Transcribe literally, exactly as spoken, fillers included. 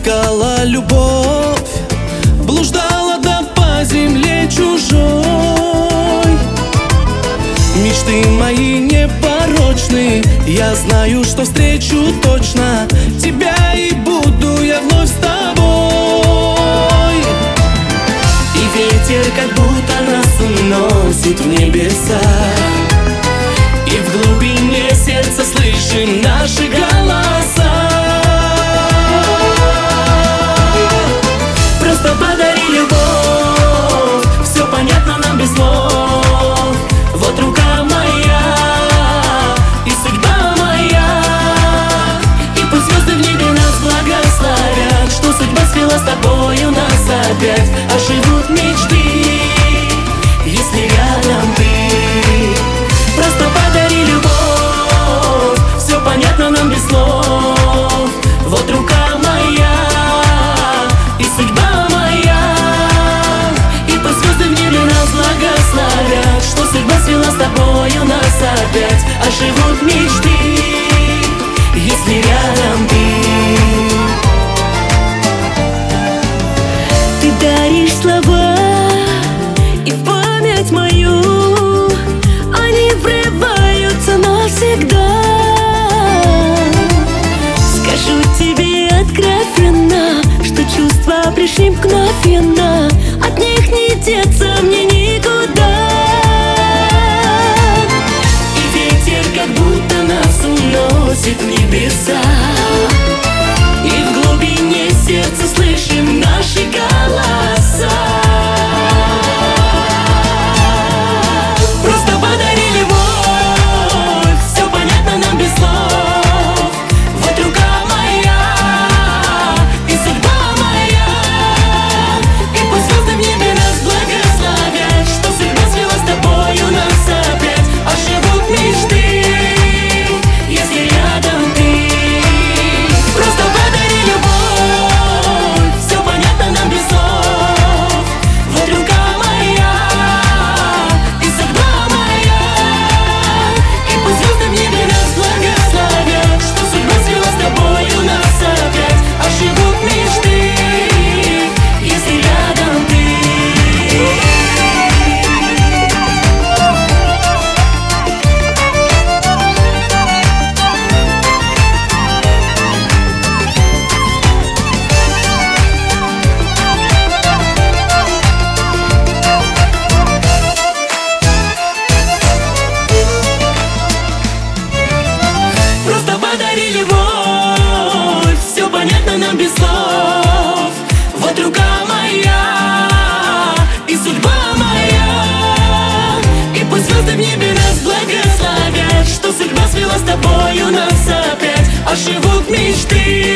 искала любовь, блуждала да по земле чужой. Мечты мои непорочны, я знаю, что встречу точно тебя, и буду я вновь с тобой. И ветер как будто нас уносит в небеса, и в глубине сердца слышим наши голоса. Просто подари любовь, все понятно нам без слов. Вот рука моя и судьба моя, и пусть звезды в небе нас благословят, что судьба свела с тобою нас опять. Оживут мечты, если рядом ты. Просто подари любовь, все понятно нам без слов. Вот рука моя и судьба моя, и пусть звезды в небе нас благословят, что судьба свела с тобою нас опять. Оживут мечты, если рядом ты. Ты даришь слова и в память мою, они врываются навсегда. Скажу тебе откровенно, что чувства пришли мгновенно, от них не деться мне никуда. И ветер как будто нас уносит в небеса, и в глубине сердца слышим наши голоса. Просто подари любовь, все понятно нам без слов. Вот рука моя и судьба моя, и пусть звезды в небе нас благословят, что судьба свела с тобою нас опять. Оживут мечты, если рядом ты. Просто подари любовь, все понятно нам без слов. Вот рука моя и судьба моя, и пусть звезды в небе нас благословят, что судьба свела с тобою нас опять. Оживут мечты, если рядом ты. Просто подари любовь, все понятно нам без слов. Вот рука моя и судьба моя, и пусть звезды в небе нас благословят, что судьба свела с тобою нас опять. Оживут мечты,